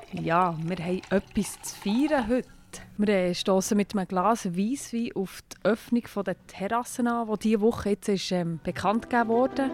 Ja, wir haben etwas zu feiern heute. Wir stossen mit einem Glas Weisswein auf die Öffnung der Terrassen an, die diese Woche jetzt ist, bekannt gegeben wurde.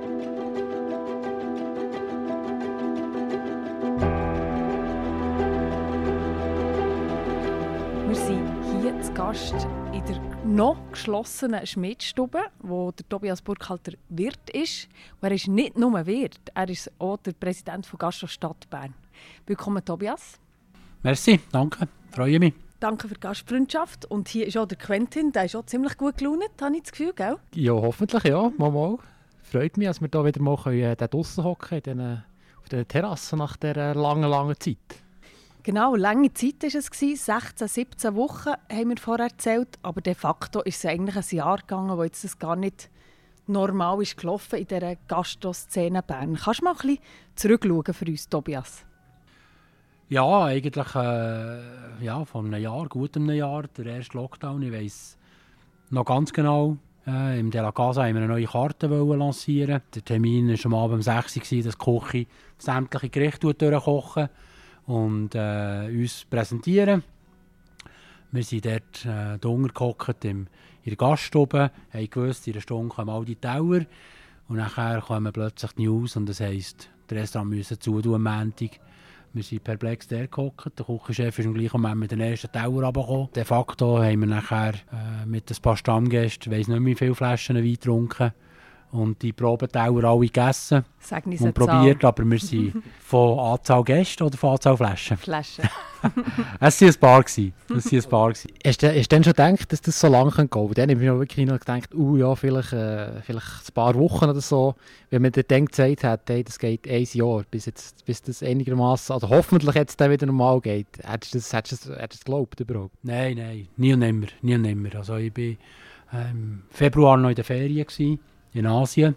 Wir sind hier zu Gast in der noch geschlossenen Schmiedstube, wo der Tobias Burkhalter Wirt ist. Und er ist nicht nur Wirt, er ist auch der Präsident von Gastro Stadt Bern. Willkommen, Tobias. Merci, danke, freue mich. Danke für die Gastfreundschaft. Und hier ist auch der Quentin, der ist auch ziemlich gut gelaunt, habe ich das Gefühl, gell? Ja, hoffentlich, ja. Mal. Freut mich, dass wir hier wieder mal draussen hocken können, auf der Terrasse nach dieser langen Zeit. Genau, lange Zeit war es, 16, 17 Wochen haben wir vorher erzählt, aber de facto ist es eigentlich ein Jahr gegangen, wo jetzt das gar nicht normal ist gelaufen in dieser Gastro-Szene Bern. Kannst du mal ein bisschen zurückschauen für uns, Tobias? Ja, eigentlich vor einem Jahr, gut einem Jahr, der erste Lockdown. Ich weiss noch ganz genau, im De La Casa wollten wir eine neue Karte lancieren. Der Termin war am Abend um 6 Uhr, dass die Küche sämtliche Gerichte durchkochen und uns präsentieren. Wir sind dort drunter gehockt in der Gaststube, haben gewusst, in einer Stunde kommen all die Teller und nachher kommen plötzlich die News und das heisst, das Restaurant müssen zutun am Montag. Wir sind perplex dort gehockt. Der Küchenchef ist im gleichen Moment mit den ersten Teller runtergekommen. De facto haben wir nachher mit ein paar Stammgästen, ich weiss nicht mehr, wie viele Flaschen Wein getrunken und die Probenteller alle gegessen und probiert, aber wir sind von Anzahl Gäste oder von Anzahl Flaschen? Flaschen. Es waren ein paar. Hast du denn schon gedacht, dass das so lange gehen könnte? Dann habe ich mir wirklich noch gedacht, vielleicht ein paar Wochen oder so, wenn man dann gesagt hat, hey, das geht ein Jahr, bis das einigermaßen, also hoffentlich jetzt dann wieder normal geht. Hättest du das geglaubt überhaupt? Nein, nie und nimmer. Also ich war im Februar noch in der Ferien in Asien.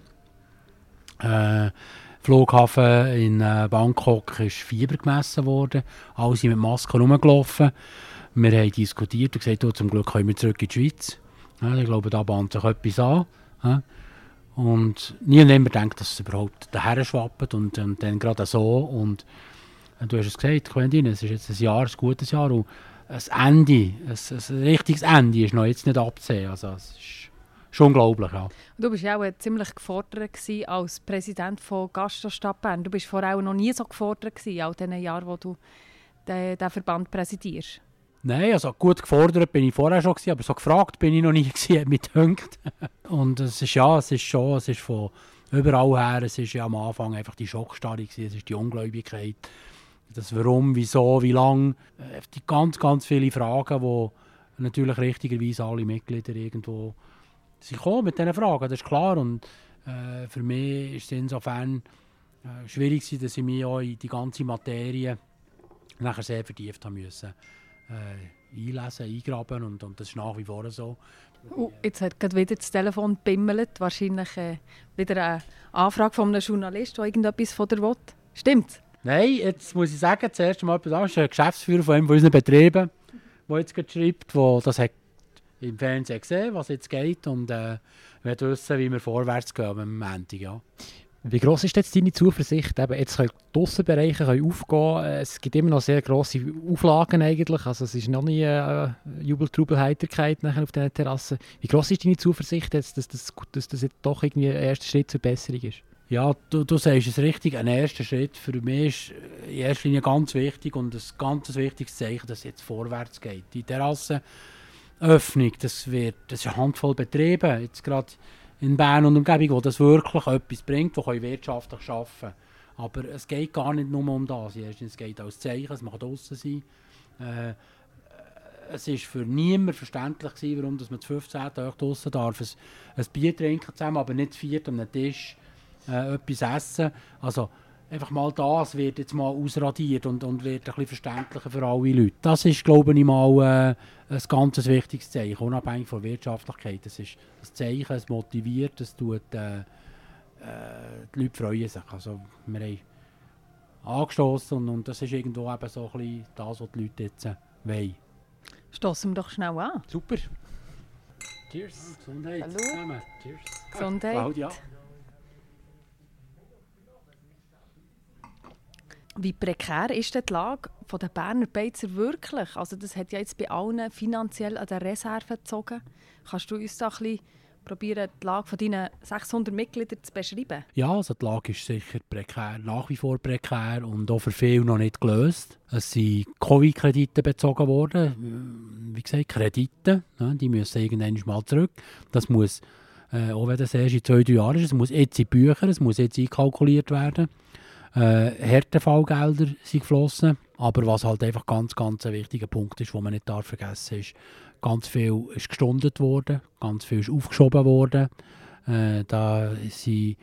Flughafen in Bangkok ist Fieber gemessen worden. Alle sind mit Masken rumgelaufen. Wir haben diskutiert und gesagt, zum Glück können wir zurück in die Schweiz. Ja, ich glaube, da bahnt sich etwas an. Ja. Und nie und nimmer denkt, dass es überhaupt daher schwappt und dann gerade so. Und du hast es gesagt, Quentin, es ist jetzt ein gutes Jahr. Und ein richtiges Ende ist noch jetzt nicht abzusehen. Also, es ist schon unglaublich, ja. Du warst ja auch ziemlich gefordert als Präsident von Gastro Stadt Bern. Du warst vorher auch noch nie so gefordert in all diesen Jahren, wo du den Verband präsidierst. Nein, also gut gefordert bin ich vorher schon gewesen, aber so gefragt bin ich noch nie gewesen, hat mich gedünkt. Und es ist von überall her, es ist ja am Anfang einfach die Schockstarre gewesen, es ist die Ungläubigkeit, das Warum, Wieso, wie lang, die ganz viele Fragen, die natürlich richtigerweise alle Mitglieder irgendwo sie kommen mit diesen Fragen, das ist klar. Und für mich ist es insofern schwierig gewesen, dass ich mich auch in die ganze Materie nachher sehr vertieft haben müssen. Einlesen, eingraben und das ist nach wie vor so. Jetzt hat gerade wieder das Telefon gebimmelt. Wahrscheinlich wieder eine Anfrage von einem Journalist, der irgendetwas von dir will. Stimmt's? Nein, jetzt muss ich sagen, zuerst mal etwas anderes. Ein Geschäftsführer von einem von unseren Betrieben, der jetzt gerade schreibt, der das hat im Fernsehen gesehen, was jetzt geht und wir wissen, wie wir vorwärts gehen am Montag. Ja. Wie gross ist jetzt deine Zuversicht? Eben, jetzt können die Aussenbereiche aufgehen. Es gibt immer noch sehr grosse Auflagen eigentlich. Also es ist noch nie Jubel-Trubel, Heiterkeit auf diesen Terrassen. Wie gross ist deine Zuversicht, jetzt, dass das jetzt doch irgendwie ein erster Schritt zur Besserung ist? Ja, du sagst es richtig. Ein erster Schritt für mich ist in erster Linie ganz wichtig und ein ganz wichtiges Zeichen, dass es jetzt vorwärts geht. Die Terrassenöffnung, das ist eine Handvoll Betriebe, jetzt gerade in Bern und Umgebung, wo das wirklich etwas bringt, wo wirtschaftlich arbeiten können. Aber es geht gar nicht nur um das. Es geht als Zeichen, es mag draussen sein. Es war für niemanden verständlich gewesen, warum dass man zu 15 Tagen draussen darf. Ein Bier trinken zusammen, aber nicht zu viert an einem Tisch etwas essen. Also einfach mal das wird jetzt mal ausradiert und wird ein bisschen verständlicher für alle Leute. Das ist, glaube ich, mal ein ganz wichtiges Zeichen, unabhängig von Wirtschaftlichkeit. Das ist ein Zeichen, es motiviert, es tut, die Leute freuen sich. Also wir haben angestoßen und das ist irgendwo eben so ein bisschen das, was die Leute jetzt wollen. Stossen wir doch schnell an. Super. Cheers. Gesundheit. Hallo. Zusammen. Cheers. Gesundheit. Claudia. Wie prekär ist denn die Lage der Berner Beizer wirklich? Also das hat ja jetzt bei allen finanziell an der Reserve gezogen. Kannst du uns da ein bisschen probieren, die Lage von deinen 600 Mitgliedern zu beschreiben? Ja, also die Lage ist sicher prekär, nach wie vor prekär und auch für viele noch nicht gelöst. Es sind Covid-Kredite bezogen worden. Wie gesagt, Kredite, die müssen irgendwann mal zurück. Das muss, auch wenn das erst in 2-3 Jahren ist, es muss jetzt in die Bücher, es muss jetzt einkalkuliert werden. Härtefallgelder sind geflossen. Aber was halt einfach ganz ein wichtiger Punkt ist, den man nicht vergessen darf, ist, ganz viel ist gestundet worden, ganz viel ist aufgeschoben worden. Da sind,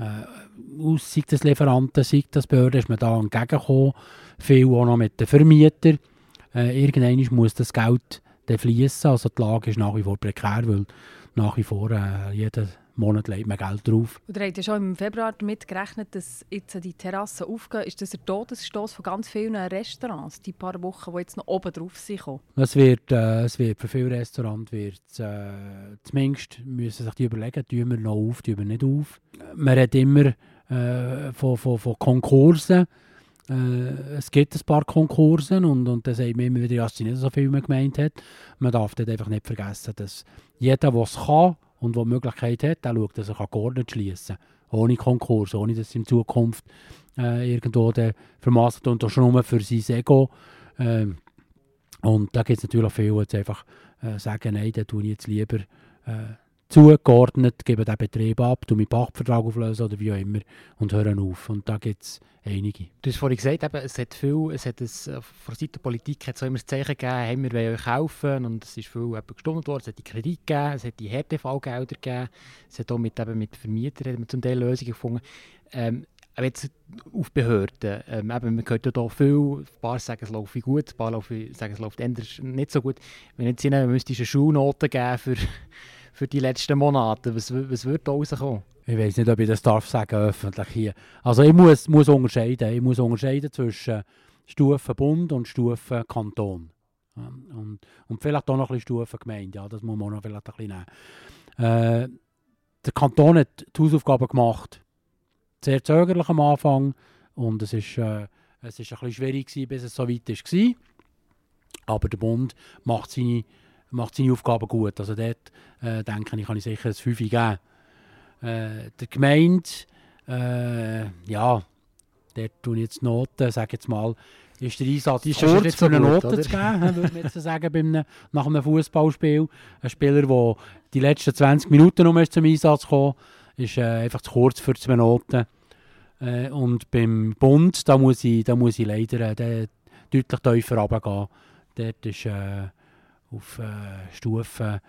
sei das Lieferanten, sei das Behörden, ist man da entgegengekommen. Viel auch noch mit den Vermietern. Irgendwann muss das Geld fließen. Also die Lage ist nach wie vor prekär, weil nach wie vor jeden Monat legt man Geld drauf. Und ihr habt ja schon im Februar damit gerechnet, dass jetzt die Terrassen aufgehen. Ist das der Todesstoss von ganz vielen Restaurants, die paar Wochen, die jetzt noch oben drauf sind? Es wird für viele Restaurants zumindest müssen sich die überlegen, tun wir noch auf, tun wir nicht auf. Man redet immer von Konkursen. Es gibt ein paar Konkursen und dann sagt man immer wieder, dass es nicht so viel mehr gemeint hat. Man darf dort einfach nicht vergessen, dass jeder, der es kann und der die Möglichkeit hat, der schaut, dass er geordnet schliessen kann. Ohne Konkurs, ohne dass es in Zukunft irgendwo vermasselt und auch schon nur für sein Ego. Und da gibt es natürlich viele, die jetzt einfach sagen, nein, dann tue ich jetzt lieber zugeordnet, gebe den Betrieb ab, tue meinen Pachtvertrag auflösen oder wie auch immer und hören auf. Und da gibt es einige. Du hast vorhin gesagt, eben, von der Seite der Politik hat es immer das Zeichen gegeben, hey, wir wollen euch helfen und es ist viel gestundet worden, es hat die Kredite gegeben, es hat die Härtefallgelder gegeben, es hat auch mit Vermietern zum Teil Lösungen gefunden. Aber jetzt auf Behörden, man hört ja da viel, ein paar sagen, es läuft gut, ein paar sagen, es läuft nicht so gut. Wenn jetzt ihnen müsstest du eine Schulnote geben für die letzten Monate, was würde da rauskommen? Ich weiß nicht, ob ich das darf sagen öffentlich hier. Also ich muss unterscheiden. Ich muss unterscheiden zwischen Stufe Bund und Stufe Kanton. Ja, und vielleicht auch noch ein bisschen Stufe Gemeinde. Ja, das muss man auch noch vielleicht ein bisschen nehmen. Der Kanton hat die Hausaufgaben gemacht. Sehr zögerlich am Anfang. Und es ist ein bisschen schwierig gewesen, bis es so weit war. Aber der Bund macht seine Aufgaben gut. Also dort, denke ich, kann ich sicher ein 5 geben. Der Gemeinde, ja, dort tue ich jetzt Noten, sage jetzt mal, ist der Einsatz kurz für eine Note zu geben, würde ich jetzt sagen, nach einem Fußballspiel. Ein Spieler, der die letzten 20 Minuten noch zum Einsatz kam, ist einfach zu kurz für 2 Noten. Und beim Bund, da muss ich leider deutlich tiefer runtergehen. Dort ist auf Stufe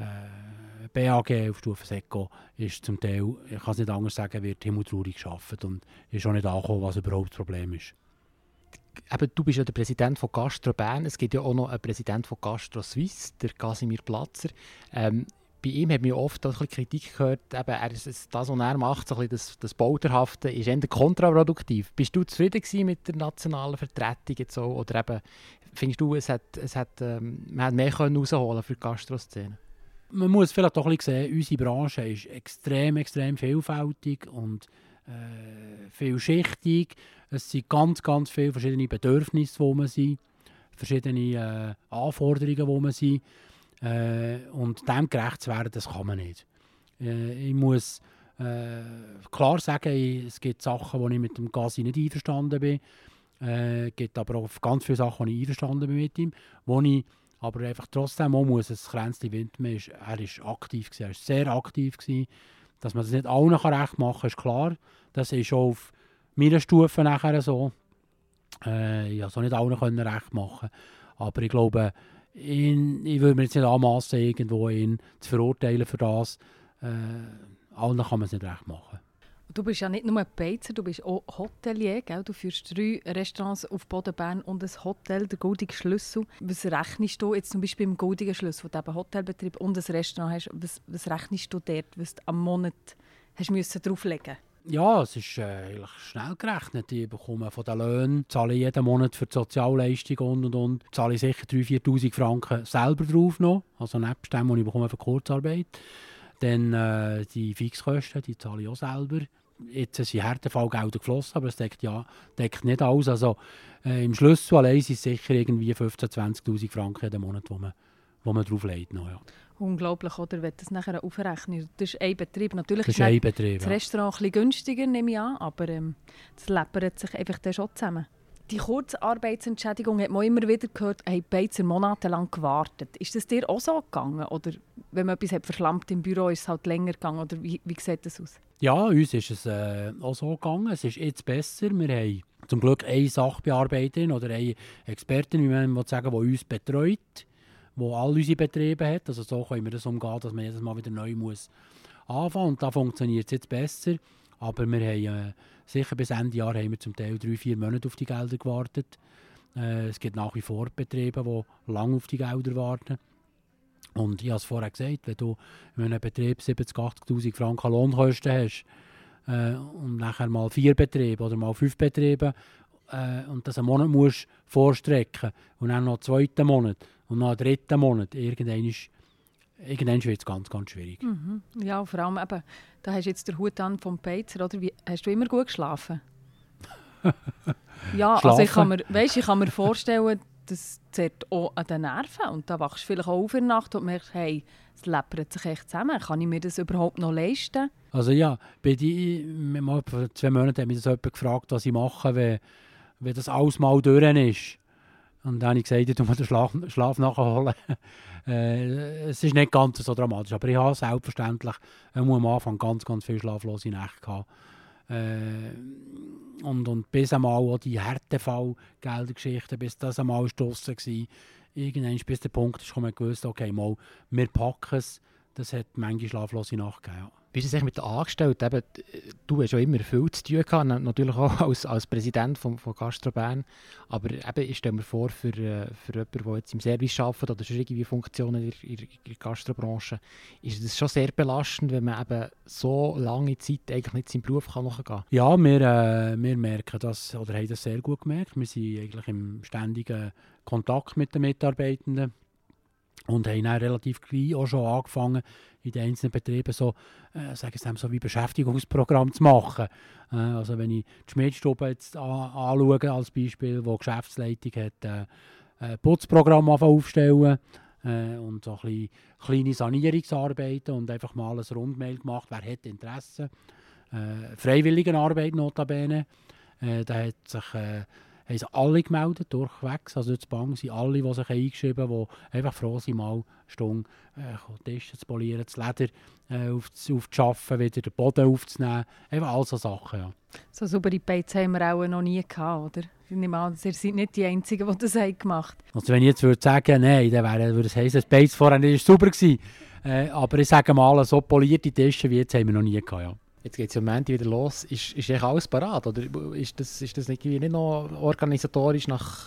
BAG, auf Stufe SECO, ist zum Teil, ich kann es nicht anders sagen, wird himmeltraurig gearbeitet und ist auch nicht angekommen, was überhaupt das Problem ist. Eben, du bist ja der Präsident von Gastro Bern, es gibt ja auch noch einen Präsident von Gastro Suisse, der Casimir Platzer. Bei ihm hat man oft auch ein bisschen Kritik gehört, eben, das, was er macht, so ein bisschen das Bauterhafte, ist eher kontraproduktiv. Bist du zufrieden mit der nationalen Vertretung jetzt so, oder eben, findest du, man hat mehr rausholen für die Gastroszene? Man muss vielleicht auch ein bisschen sehen, unsere Branche ist extrem vielfältig und vielschichtig. Es sind ganz viele verschiedene Bedürfnisse, wo man sind, verschiedene Anforderungen, wo man sind. Und dem gerecht zu werden, das kann man nicht. Ich muss klar sagen, es gibt Sachen, wo ich mit dem Gassi nicht einverstanden bin. Es gibt aber auch ganz viele Sachen, wo ich einverstanden bin mit ihm, wo ich aber einfach trotzdem auch muss ein Kränzchen widmen. Er ist aktiv gewesen, er ist sehr aktiv gewesen. Dass man das nicht allen recht machen kann, ist klar. Das ist auch auf meiner Stufe nachher so. Ich konnte es auch nicht allen recht machen. Aber ich glaube, ich würde mir jetzt nicht anmassen, irgendwo ihn zu verurteilen für das. Allen kann man es nicht recht machen. Du bist ja nicht nur Beizer, du bist auch Hotelier. Gell? Du führst 3 Restaurants auf Boden-Bern und ein Hotel, der Goldige Schlüssel. Was rechnest du jetzt zum Beispiel im Goldigen Schlüssel, wo du eben Hotelbetrieb und ein Restaurant hast? Was rechnest du dort, was du am Monat hast müssen drauflegen? Ja, es ist eigentlich schnell gerechnet. Ich bekomme von den Löhnen, zahle ich jeden Monat für die Sozialleistungen und zahle ich sicher 3'000, 4'000 Franken selber drauf noch. Also nebst dem, was ich bekomme für Kurzarbeit. Dann die Fixkosten, die zahle ich auch selber. jetzt sind Härtefallgelder geflossen, aber es deckt nicht alles. Also im Schlüssel allein sind es sicher irgendwie 15'000, 20'000 Franken jeden Monat, wo man drauf legt. Noch, ja. Unglaublich, oder? Wenn du das nachher aufrechnen. Das ist ein Betrieb. Natürlich das ist ein Betrieb, das Restaurant ein bisschen günstiger, nehme ich an, aber das läppert sich einfach dann schon zusammen. Die Kurzarbeitsentschädigung hat man immer wieder gehört, haben die Beizer monatelang gewartet. Ist das dir auch so gegangen? Oder wenn man etwas hat verschlampt im Büro, ist es halt länger gegangen? Oder wie sieht das aus? Ja, uns ist es auch so gegangen. Es ist jetzt besser. Wir haben zum Glück eine Sachbearbeiterin oder eine Expertin, wie man sagen will, die uns betreut, die all unsere Betriebe hat. Also so können wir das umgehen, dass man jedes Mal wieder neu muss anfangen. Und da funktioniert es jetzt besser. Aber wir haben sicher bis Ende Jahr haben wir zum Teil 3-4 Monate auf die Gelder gewartet. Es gibt nach wie vor Betriebe, die lange auf die Gelder warten. Und ich habe es vorher gesagt, wenn du in einem Betrieb 70'000, 80'000 Franken Lohnkosten hast und nachher mal 4 Betriebe oder mal 5 Betriebe und das einen Monat musst vorstrecken und dann noch einen zweiten Monat und noch einen dritten Monat, irgendwann wird es ganz, ganz schwierig. Mhm. Ja, vor allem eben, da hast du jetzt den Hut an vom Beizer, oder? Hast du immer gut geschlafen? Ja, also ich kann mir vorstellen, das zerrt auch an den Nerven. Und da wachst du vielleicht auch auf in der Nacht und merkst, hey, es läppert sich echt zusammen. Kann ich mir das überhaupt noch leisten? Also ja, vor 2 Monaten hat mich das jemand gefragt, was ich mache, wenn das alles mal durch ist. Und dann habe ich gesagt, ich muss den Schlaf nachholen. Es ist nicht ganz so dramatisch, aber ich habe selbstverständlich am Anfang ganz, ganz viele schlaflose Nächte gehabt. Und bis einmal auch die Härtefallgeldergeschichten, bis das einmal draussen war. Irgendwann bis der Punkt ist, man gewusst, okay, mal, wir packen es. Das hat manche schlaflose Nacht gegeben. Ja. Wie ist es eigentlich mit den Angestellten? Eben, du hast ja immer viel zu tun gehabt, natürlich auch als Präsident von Gastro Bern. Aber eben, ich stelle mir vor, für jemanden, der jetzt im Service arbeitet oder schon irgendwie Funktionen in der Gastrobranche, ist es schon sehr belastend, wenn man eben so lange Zeit eigentlich nicht seinem Beruf nachgehen kann. Ja, wir merken das, oder haben das sehr gut gemerkt. Wir sind eigentlich im ständigen Kontakt mit den Mitarbeitenden. Und haben dann relativ gleich auch schon angefangen, in den einzelnen Betrieben so wie Beschäftigungsprogramm zu machen. Also wenn ich die Schmiedstube jetzt anschaue als Beispiel, wo die Geschäftsleitung hat ein Putzprogramm aufstellen und so ein bisschen kleine Sanierungsarbeiten und einfach mal ein Rundmail gemacht, wer hat Interesse. Freiwilligenarbeit notabene. Da hat sich haben sich alle gemeldet, durchwegs. Also durch die Bank sind alle, die sich eingeschrieben haben, die einfach froh sind, mal eine Stunde Tische zu polieren, das Leder aufzuschaffen, wieder den Boden aufzunehmen. Einfach all so Sachen, ja. So saubere Beizen haben wir auch noch nie gehabt, oder? Ich nehme an, ihr seid nicht die Einzigen, die das gemacht haben. Also wenn ich jetzt würde sagen, nein, dann würde es heißen, das Beiz vorher nicht sauber gewesen. Aber ich sage mal, so polierte Tische wie jetzt haben wir noch nie gehabt, ja. Jetzt geht es ja am Montag wieder los. Ist eigentlich alles parat? Oder ist das irgendwie nicht noch organisatorisch,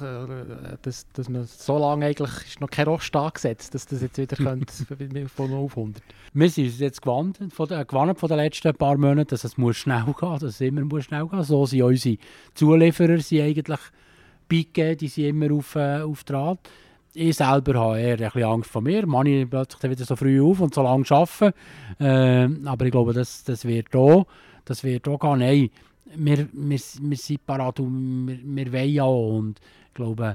dass man so lange eigentlich ist noch kein Rost angesetzt, dass das jetzt wieder von 0 auf 100? Wir sind jetzt gewandt von den letzten paar Monaten, dass es schnell gehen muss, dass es immer schnell gehen muss. So sind unsere Zulieferer eigentlich beigegeben, die sind immer auf Draht. Ich selber habe eher ein bisschen Angst vor mir. Manche plötzlich wieder so früh auf und so lange arbeiten. Aber ich glaube, das wird auch gehen. Nein, wir sind parat und wir wollen ja auch. Und ich glaube,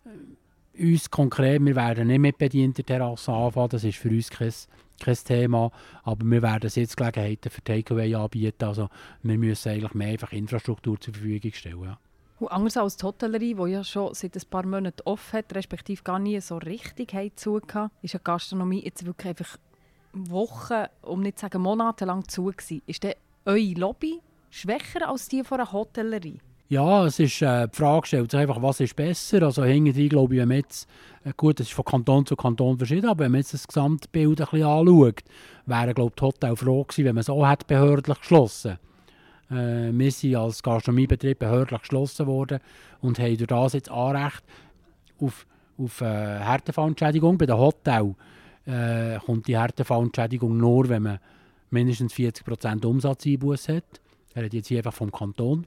uns konkret, wir werden nicht mit bedienter Terrasse anfangen. Das ist für uns kein Thema. Aber wir werden jetzt Gelegenheiten für Takeaway anbieten. Also wir müssen eigentlich mehr einfach Infrastruktur zur Verfügung stellen. Ja. Und anders als die Hotellerie, die ja schon seit ein paar Monaten offen hat, respektive gar nie so richtig zugehört, ist die Gastronomie jetzt wirklich einfach Wochen, um nicht zu sagen monatelang zu gewesen. Ist denn eure Lobby schwächer als die von einer Hotellerie? Ja, es ist die Frage stellt sich einfach, was ist besser. Also hinterher glaube ich, wenn man jetzt, gut, das ist von Kanton zu Kanton verschieden, aber wenn man jetzt das Gesamtbild ein bisschen anschaut, wäre glaube ich die Hotel froh gewesen, wenn man es auch hätte behördlich geschlossen. Wir sind als Gastronomiebetrieb behördlich geschlossen worden und haben durch das jetzt Anrecht auf Härtefallentschädigung. Bei den Hotels kommt die Härtefallentschädigung nur, wenn man mindestens 40% Umsatzeinbuß hat. Er hat jetzt hier einfach vom Kanton.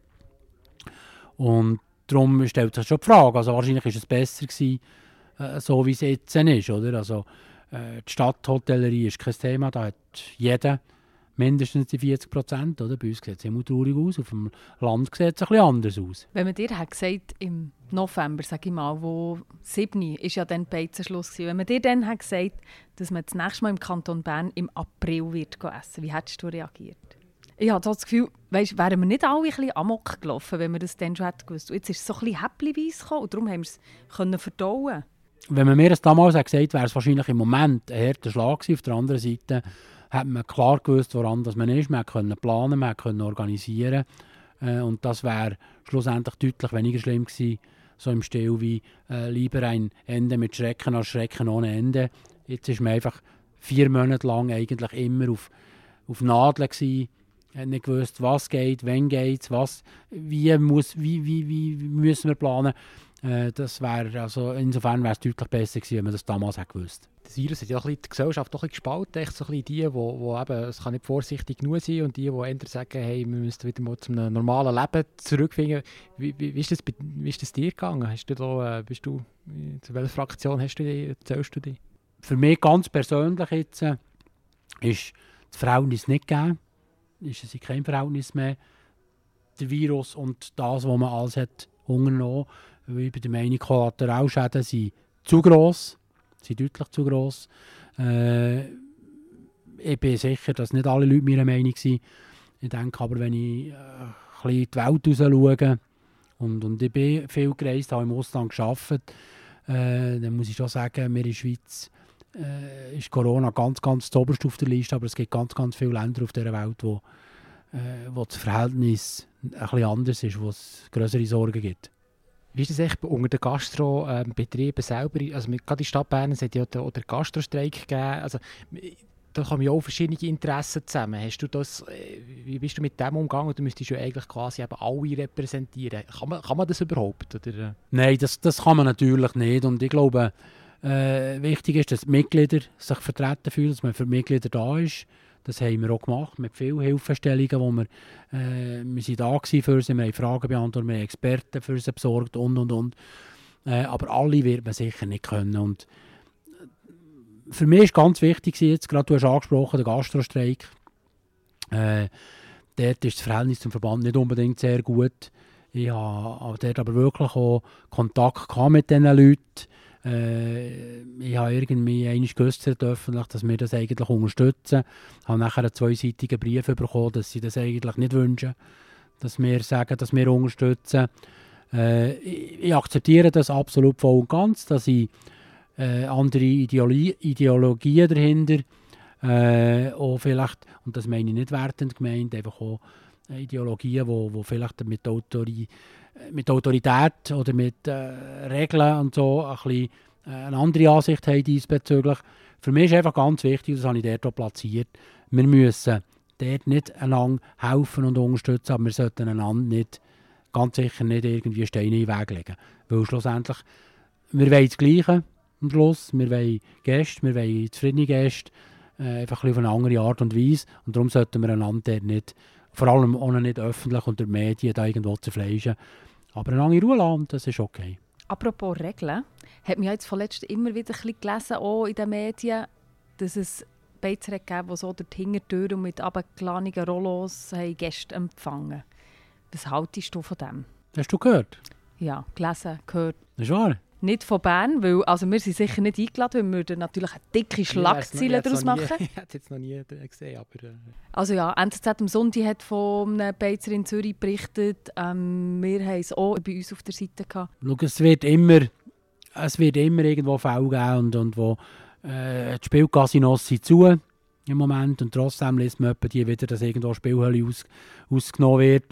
Und darum stellt sich schon die Frage, also wahrscheinlich war es besser gewesen, so wie es jetzt ist, oder? Also die Stadthotellerie ist kein Thema, da hat jeder mindestens die 40%. Oder? Bei uns sieht es immer traurig aus, auf dem Land sieht es ein bisschen anders aus. Wenn man dir hat gesagt, im November, sage ich mal, wo 7. ist ja dann Beizenschluss gewesen. Wenn man dir dann hat gesagt, dass man das nächste Mal im Kanton Bern im April wird essen, wie hättest du reagiert? Ich habe das Gefühl, weißt, wären wir nicht alle ein bisschen amok gelaufen, wenn wir das dann schon hätten gewusst. Und jetzt ist es so ein bisschen häppchenweise gekommen und darum haben wir es verdauen. Wenn man mir das damals gesagt hätte, wäre es wahrscheinlich im Moment ein harter Schlag gewesen. Auf der anderen Seite hat man klar gewusst, woran das man ist. Man konnte planen, man konnte organisieren. Und das wäre schlussendlich deutlich weniger schlimm gewesen, so im Stil wie lieber ein Ende mit Schrecken als Schrecken ohne Ende. Jetzt ist man einfach 4 Monate lang eigentlich immer auf Nadeln gewesen. Hat nicht gewusst, was geht, wann geht es, wie müssen wir planen. Das wäre, also insofern wäre es deutlich besser gewesen, wenn man das damals hätte gewusst. Das Virus hat ja die Gesellschaft doch ein bisschen gespalten. Echt so ein bisschen die eben, es kann nicht vorsichtig genug sein und die eher sagen, hey, wir müssen wieder mal zu einem normalen Leben zurückfinden. Wie ist das dir gegangen? Zu welcher Fraktion zählst du dich? Für mich ganz persönlich jetzt ist das Verhältnis nicht gegeben. Ist es kein Verhältnis mehr. Der Virus und das, was man alles hat unternommen. Weil ich bin der Meinung, Kollateralschäden sind zu gross. Sind deutlich zu gross. Ich bin sicher, dass nicht alle Leute meiner Meinung sind. Ich denke aber, wenn ich ein bisschen in die Welt raus schaue und ich bin viel gereist, habe im Ausland gearbeitet, dann muss ich schon sagen, wir in der Schweiz ist Corona ganz, ganz zuoberst auf der Liste, aber es gibt ganz, ganz viele Länder auf dieser Welt, wo das Verhältnis ein bisschen anders ist, wo es größere Sorgen gibt. Wie ist das echt unter den Gastrobetrieben selber? Also gerade in Stadt Bern hat ja den Gastrostreik gegeben. Also, da kommen ja auch verschiedene Interessen zusammen. Wie bist du mit dem umgegangen? Du müsstest ja eigentlich quasi eben alle repräsentieren. Kann man das überhaupt? Oder? Nein, das kann man natürlich nicht. Und ich glaube, wichtig ist, dass die Mitglieder sich vertreten fühlen, dass man für die Mitglieder da ist. Das haben wir auch gemacht, mit vielen Hilfestellungen, wo wir sind da für sie, wir haben Fragen beantwortet, wir haben Experten für sie besorgt und. Aber alle wird man sicher nicht können. Und für mich ist ganz wichtig, jetzt, gerade du hast angesprochen, der Gastrostreik. Dort ist das Verhältnis zum Verband nicht unbedingt sehr gut. Ich habe dort aber wirklich auch Kontakt mit diesen Leuten. Ich habe irgendwie einmal geäussert öffentlich, dass wir das eigentlich unterstützen. Ich habe nachher einen 2-seitigen Brief bekommen, dass sie das eigentlich nicht wünschen, dass wir sagen, dass wir unterstützen. Ich akzeptiere das absolut voll und ganz, dass ich andere Ideologien dahinter auch vielleicht, und das meine ich nicht wertend gemeint, einfach auch Ideologien, die vielleicht mit Autorität oder mit Regeln und so ein bisschen eine andere Ansicht haben diesbezüglich. Für mich ist einfach ganz wichtig, das habe ich dort auch platziert, wir müssen dort nicht einander helfen und unterstützen, aber wir sollten einander nicht, ganz sicher nicht irgendwie Steine in den Weg legen. Weil schlussendlich, wir wollen das Gleiche am Schluss, wir wollen Gäste, wir wollen zufriedene Gäste, einfach ein bisschen auf eine andere Art und Weise, und darum sollten wir einander dort nicht, vor allem auch nicht öffentlich und durch Medien da irgendwo zerfleischen. Aber eine lange Ruhe lassen, das ist okay. Apropos Regeln, hat mich jetzt vorletzt immer wieder ein bisschen gelesen, auch in den Medien, dass es Beizer gegeben, die so durch die Hintertür und mit runtergeladenen Rollos Gäste empfangen. Was haltest du von dem? Hast du gehört? Ja, gelesen, gehört. Das ist wahr. Nicht von Bern, weil also wir sind sicher nicht eingeladen, weil wir würden natürlich eine dicke Schlagzeile daraus machen. Ich habe es jetzt noch nie gesehen, aber... Also ja, NZZ am Sonntag hat von einem Beizer in Zürich berichtet. Wir haben es auch bei uns auf der Seite gehabt. Schau, es wird immer irgendwo Fälle geben und wo die Spielcasinos sind zu im Moment, und trotzdem liest man die wieder, dass irgendwo Spielhölle ausgenommen wird.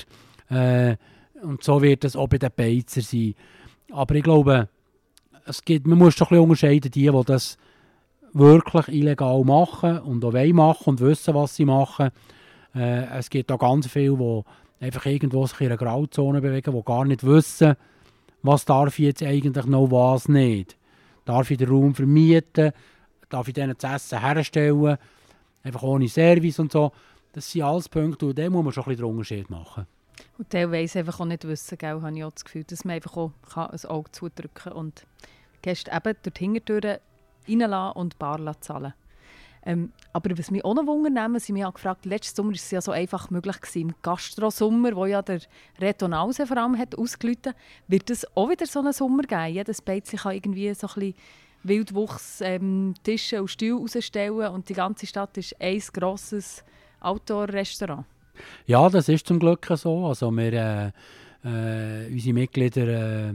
Und so wird es auch bei den Beizer sein. Aber ich glaube, man muss doch ein bisschen unterscheiden, die das wirklich illegal machen und auch machen und wissen, was sie machen. Es gibt auch ganz viele, die einfach irgendwo sich in einer Grauzone bewegen, die gar nicht wissen, was darf ich jetzt eigentlich noch, was nicht. Darf ich den Raum vermieten? Darf ich denen das Essen herstellen? Einfach ohne Service und so. Das sind alles Punkte, und da muss man schon ein bisschen den Unterschied machen. Und teilweise einfach auch nicht wissen, gell, habe ich auch das Gefühl, dass man einfach auch ein Auge zudrücken kann und Gäste eben durch die Hintertüren reinlassen und Bar zahlen. Aber was mich auch noch wundert, sie mich auch gefragt, letzten Sommer war es ja so einfach möglich gewesen, im Gastrosommer, wo ja der Reto Nause vor allem hat ausgeläutet, wird es auch wieder so einen Sommer geben? Jedes Beizchen kann irgendwie so ein bisschen Wildwuchs, Tische und Stühle rausstellen und die ganze Stadt ist ein grosses Outdoor-Restaurant. Ja, das ist zum Glück so. Also wir, unsere Mitglieder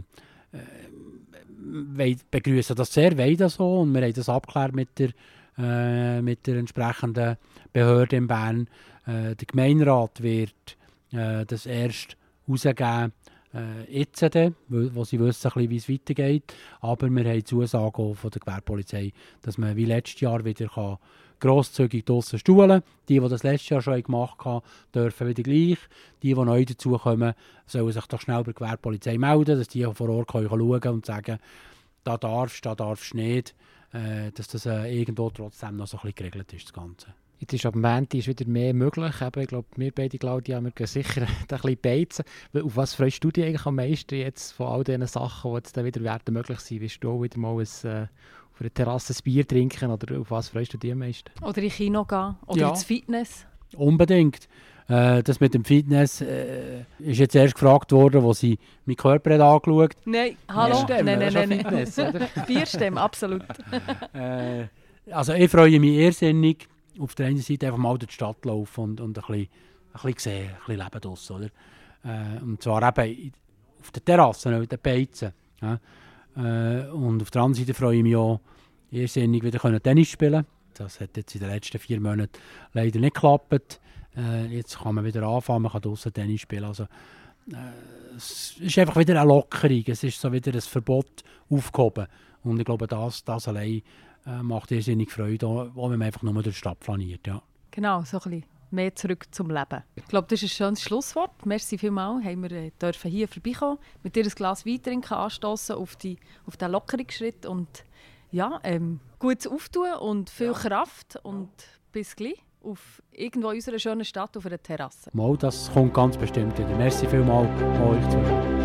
begrüßen das sehr, wollen das so. Und wir haben das abgeklärt mit der entsprechenden Behörde in Bern. Der Gemeinderat wird das erst rausgeben, jetzt, wo sie wissen, wie es weitergeht. Aber wir haben die Zusage auch von der Gewerbepolizei, dass man wie letztes Jahr wieder grosszügig draussen stuhlen kann. Die das letztes Jahr schon gemacht haben, dürfen wieder gleich. Die neu dazukommen, sollen sich doch schnell bei der Gewerbepolizei melden, dass die vor Ort schauen können und sagen, da darfst du nicht. Dass das irgendwo trotzdem noch so ein bisschen geregelt ist, das Ganze. Jetzt ist ab Montag wieder mehr möglich. Ich glaube, wir beide, Claudia, wir gehen sicher ein bisschen beizen. Auf was freust du dich eigentlich am meisten jetzt von all diesen Sachen, die jetzt dann wieder werden möglich sein? Willst du auch wieder mal auf einer Terrasse ein Bier trinken oder auf was freust du dich am meisten? Oder ins Kino gehen oder ins Fitness? Unbedingt. Das mit dem Fitness ist jetzt erst gefragt worden, wo sie meinen Körper angeschaut haben. Nein, hallo? Nein. Fitness, oder? Bierstimmen, absolut. Also ich freue mich irrsinnig, auf der einen Seite einfach mal durch die Stadt laufen und ein bisschen sehen, ein bisschen leben draussen, oder? Und zwar eben auf der Terrasse, mit den Beizen. Ja? Und auf der anderen Seite freue ich mich auch irrsinnig, wieder Tennis spielen. Das hat jetzt in den letzten 4 Monaten leider nicht geklappt. Jetzt kann man wieder anfangen, man kann draussen Tennis spielen. Also, es ist einfach wieder eine Lockerung, es ist so wieder ein Verbot aufgehoben. Und ich glaube, das allein macht irrsinnig Freude, auch wenn man einfach nur durch die Stadt flaniert. Ja. Genau, so ein bisschen mehr zurück zum Leben. Ich glaube, das ist ein schönes Schlusswort. Merci vielmals, haben wir dürfen hier vorbeikommen, mit dir ein Glas Wein trinken, anstossen auf den Lockerungsschritt und ja, gutes Auftun und viel Kraft und bis gleich auf irgendwo in unserer schönen Stadt auf einer Terrasse. Mal, das kommt ganz bestimmt wieder. Merci vielmals euch zwei.